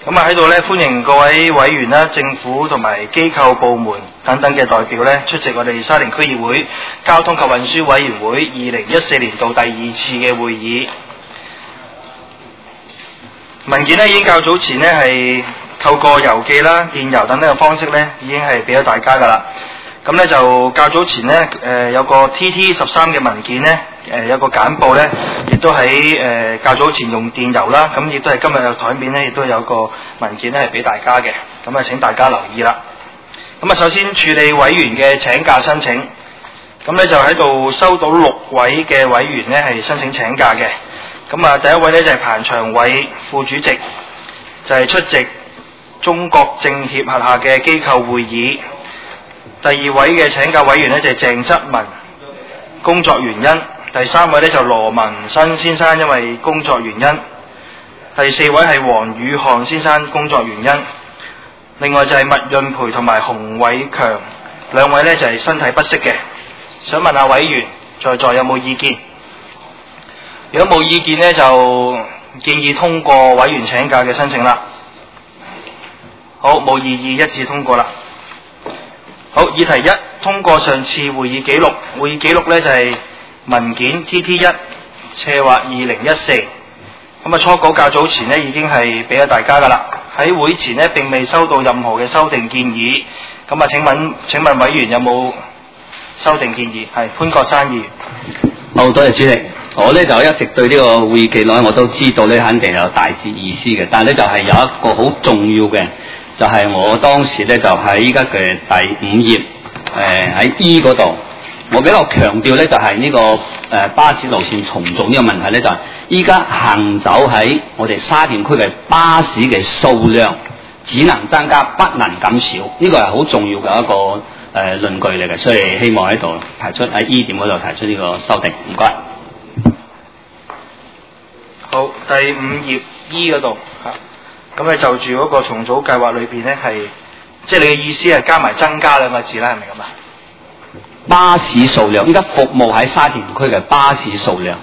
咁啊喺度咧，歡迎各位委員啦、政府同埋機構部門等等嘅代表咧出席我哋沙田區議會交通及運輸委員會2014年度第2次嘅會議。文件咧已經較早前咧係透過郵寄啦、電郵等等嘅方式咧已經係俾咗大家噶啦。咁咧就較早前咧有個 TT13嘅文件咧有個簡報咧，亦都喺較早前用電郵啦，咁亦都係今日嘅台面咧，亦都有個文件咧係俾大家嘅，咁啊請大家留意啦。咁啊首先處理委員嘅請假申請，咁咧就喺度收到6位嘅委員咧係申請請假嘅。咁啊第一位咧就係彭長偉副主席，就係出席中國政協轄下嘅機構會議。第二位嘅請假委員咧就係鄭則文，工作原因。第三位咧就羅文新先生，因為工作原因。第四位係黃宇漢先生，工作原因。另外就係麥潤培同埋洪偉強兩位咧就係身體不適嘅。想問下委員在座有冇意見？如果冇意見呢，就建議通過委員請假嘅申請啦。好，冇異議，一致通過啦。好，議題一，通過上次會議記錄。會議記錄呢就係文件 TT1/2014。咁啊初稿較早前呢已經係俾咗大家噶啦。喺會前呢並未收到任何嘅修訂建議。咁啊請問委員有冇修訂建議？係潘國山議員。 好，多謝主席。我呢就一直對呢個會議記錄我都知道呢肯定有大致意思嘅，但係呢就係有一個好重要嘅，就係我當時呢就喺依家嘅第5頁喺 E 嗰度，我比較強調呢就係呢個巴士路線重組呢個問題呢，就係依家行走喺我哋沙田區嘅巴士嘅數量只能增加不能減少，呢個係好重要嘅一個論據嚟嘅，所以希望喺度提出喺 E 點嗰度提出呢個修訂，唔該。 好，第5頁 E 嗰度嚇，咁你就住嗰個重組計劃裏邊咧係，即係你嘅意思係加埋增加2個字啦，係咪咁啊？ 巴士數量，依家服務喺沙田區嘅巴士數量，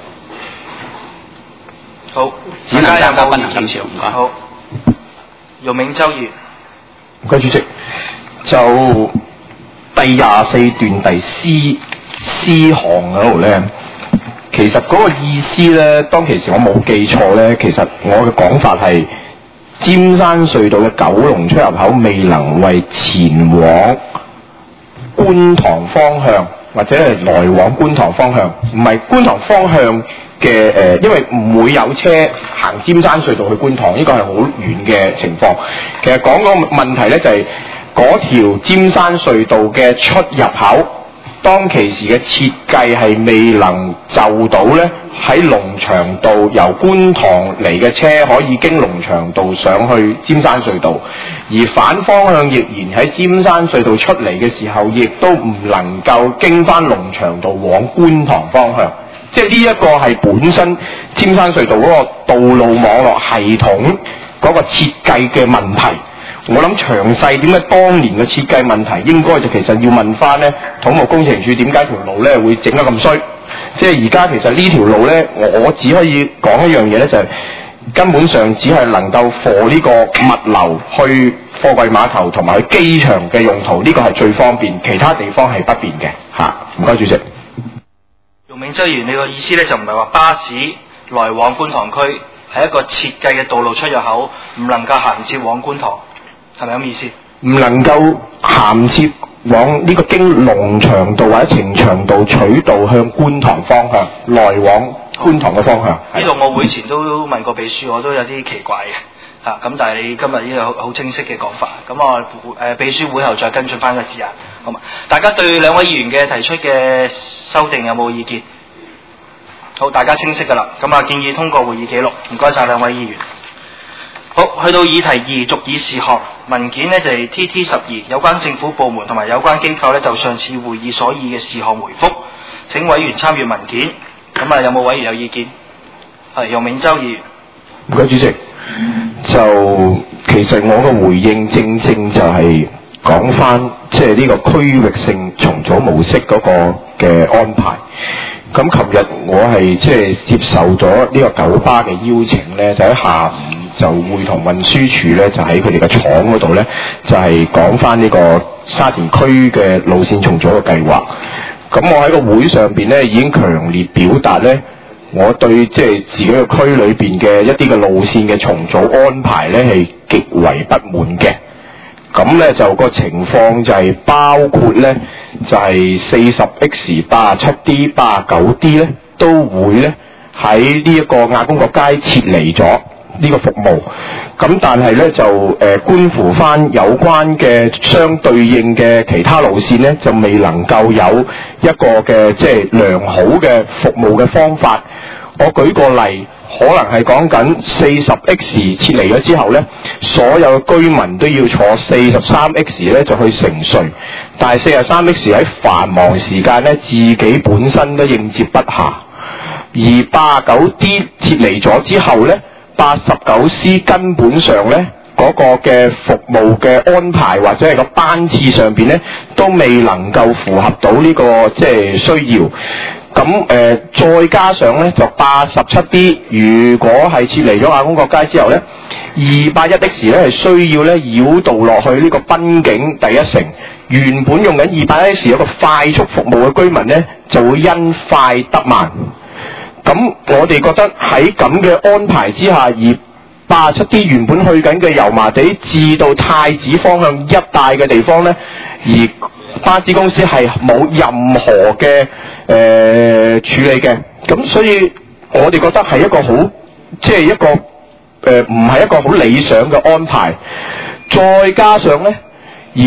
好， 只能增加不能減少，唔該。 好，容銘洲議員。 唔該主席，就第24段第 C 項嗰度咧。其實嗰個意思咧，當其時我冇記錯咧，其實我嘅講法係尖山隧道嘅九龍出入口未能為前往觀塘方向或者係來往觀塘方向，唔係觀塘方向嘅因為唔會有車行尖山隧道去觀塘，呢個係好遠嘅情況。其實講個問題咧就係嗰條尖山隧道嘅出入口。當其時嘅設計係未能就到呢，喺龍翔道由觀塘嚟嘅車可以經龍翔道上去尖山隧道，而反方向亦然喺尖山隧道出嚟嘅時候，亦都唔能夠經翻龍翔道往觀塘方向。即係呢一個係本身尖山隧道嗰個道路網絡系統嗰個設計嘅問題。我諗詳細點解當年嘅設計問題，應該就其實要問翻呢土木工程署點解條路呢會整得咁衰？即係而家其實呢條路呢，我只可以講一樣嘢呢，就係根本上只係能夠貨呢個物流去貨櫃碼頭同埋去機場嘅用途，呢個係最方便，其他地方係不便嘅嚇。唔該主席。 容銘洲議員，你個意思呢就唔係話巴士來往觀塘區係一個設計嘅道路出入口，唔能夠銜接往觀塘。係咪咁意思？唔能夠銜接往呢個經龍翔道或者呈祥道取道向觀塘方向，來往觀塘嘅方向。 呢度我會前都問過秘書，我都有啲奇怪嘅嚇。咁但係你今日呢個好清晰嘅講法，咁我秘書會後再跟進翻個字眼，好嘛？大家對2位議員嘅提出嘅修訂有冇意見？好，大家清晰㗎啦。咁啊，建議通過會議記錄。唔該晒2位議員。好，去到議題2，續議事項文件呢就係 TT12，有關政府部門同埋有關機構呢就上次會議所議嘅事項回覆，請委員參閱文件。咁啊，有冇委員有意見？係容銘洲議員。 唔該主席，就其實我嘅回應正就係講翻即係呢個區域性重組模式嗰個嘅安排。咁琴日我係即係接受咗呢個九巴嘅邀請呢，就喺下午就會同運輸署咧就喺佢哋嘅廠嗰度咧就係講翻呢個沙田區嘅路線重組嘅計劃。咁我喺個會上邊咧已經強烈表達咧，我對即係自己個區裏邊嘅一啲嘅路線嘅重組安排咧係極為不滿嘅。咁咧就個情況就係包括咧就係 40X、87D、89D 咧都會咧喺呢一個亞公角街撤離咗呢個服務。咁但係咧就觀乎翻有關嘅相對應嘅其他路線咧，就未能夠有一個嘅即係良好嘅服務嘅方法。我舉個例，可能係講緊 40X 撤離咗之後咧，所有居民都要坐 43X 咧就去城隧，但係 43X 喺繁忙時間咧自己本身都應接不暇，而 89D 撤離咗之後咧，89C 根本上咧嗰個嘅服務嘅安排或者係個班次上邊咧都未能夠符合到呢個即係需要。咁再加上咧就 87D 如果係撤離咗亞公角街之後咧，281X 咧係需要咧繞道落去呢個濱景第一城，原本用緊 281X 有個快速服務嘅居民咧就會因快得慢。咁我哋覺得喺咁嘅安排之下，而 87D 原本去緊嘅油麻地至到太子方向一帶嘅地方咧，而巴士公司係冇任何嘅處理嘅，咁所以我哋覺得係一個好即係一個唔係一個好理想嘅安排。再加上咧，而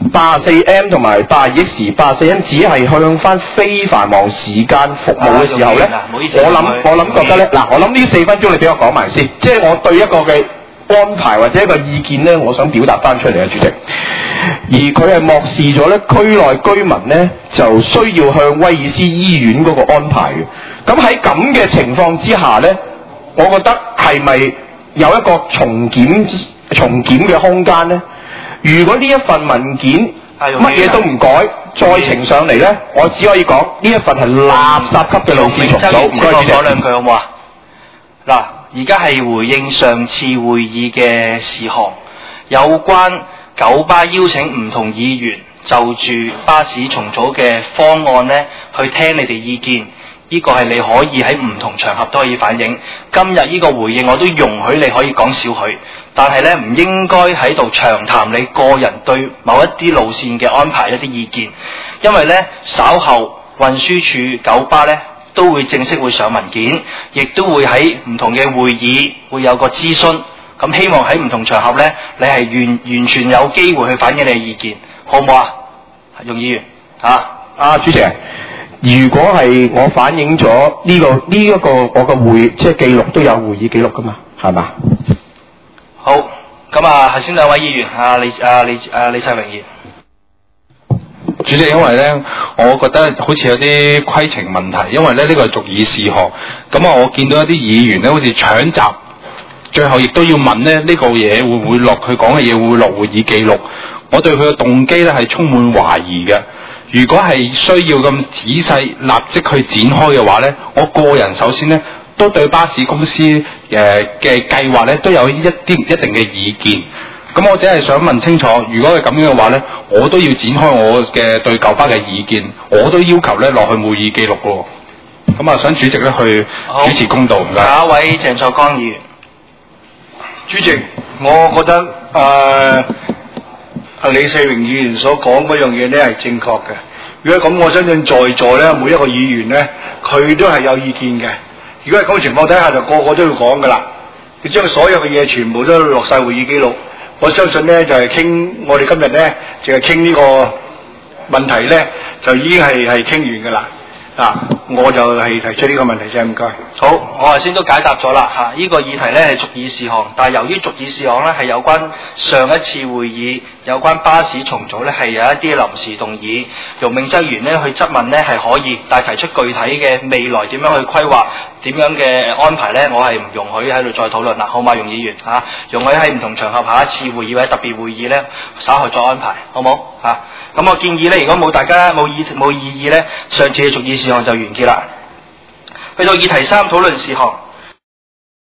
84M 同埋 82X、84M 只係向翻非繁忙時間服務嘅時候咧，我諗覺得咧，嗱，我諗呢4分鐘你俾我講埋先，即係我對一個嘅安排或者一個意見咧，我想表達翻出嚟啊，主席。而佢係漠視咗咧區內居民咧就需要向威爾斯醫院嗰個安排嘅。咁喺咁嘅情況之下咧，我覺得係咪有一個重檢嘅空間咧？如果呢一份文件乜嘢都唔改，再呈上嚟咧，我只可以講呢一份係垃圾級嘅路線重組。唔該，主席。 講兩句好唔好啊？嗱，而家係回應上次會議嘅事項，有關九巴邀請唔同議員就住巴士重組嘅方案咧，去聽你哋意見。呢個係你可以喺唔同場合都可以反映。今日呢個回應我都容許你可以講少許，但係咧唔應該喺度長談你個人對某一啲路線嘅安排一啲意見，因為咧稍後運輸署九巴咧都會正式會上文件，亦都會喺唔同嘅會議會有個諮詢。咁希望喺唔同場合咧，你係完全有機會去反映你嘅意見，好唔好啊？容議員主席，如果係我反映咗呢一個我嘅會即係記錄都有會議記錄噶嘛，係嘛？ 好，咁頭先兩位議員李世榮議員。 主席，因為咧，我覺得好似有啲規程問題，因為咧呢個係逐議事項，咁我見到一啲議員咧好似搶閘，最後亦都要問咧呢個嘢會唔會落佢講嘅嘢會唔會落會議記錄？我對佢嘅動機咧係充滿懷疑嘅。如果係需要咁仔細立即去展開嘅話咧，我個人首先咧都對巴士公司嘅計劃咧都有一定嘅意見。咁我只係想問清楚，如果係咁樣嘅話咧，我都要展開我嘅對九巴嘅意見，我都要求咧落去會議記錄喎。咁想主席咧去主持公道，唔該。 下一位鄭秀剛議員。 主席，我覺得李世榮議員所講嗰樣嘢咧係正確嘅。如果咁，我相信在座咧每一個議員咧，佢都係有意見嘅。如果係咁嘅情況底下，就個個都要講噶啦。你將所有嘅嘢全部都落晒會議記錄，我相信咧就係傾我哋今日咧淨係傾呢個問題咧，就已經係傾完噶啦。我就係提出呢個問題啫，唔該。 好，我頭先都解答咗啦呢個議題咧係逐議事項，但係由於逐議事項咧係有關上一次會議有關巴士重組咧係有一啲臨時動議，容明則員咧去質問咧係可以，但係提出具體嘅未來點樣去規劃點樣嘅安排咧，我係唔容許喺度再討論啦，好嘛，容議員容許喺唔同場合下一次會議或者特別會議咧稍後再安排，好冇咁我建議咧，如果大家冇異議咧，上次嘅逐議事項就完結啦。去到議題3討論事項。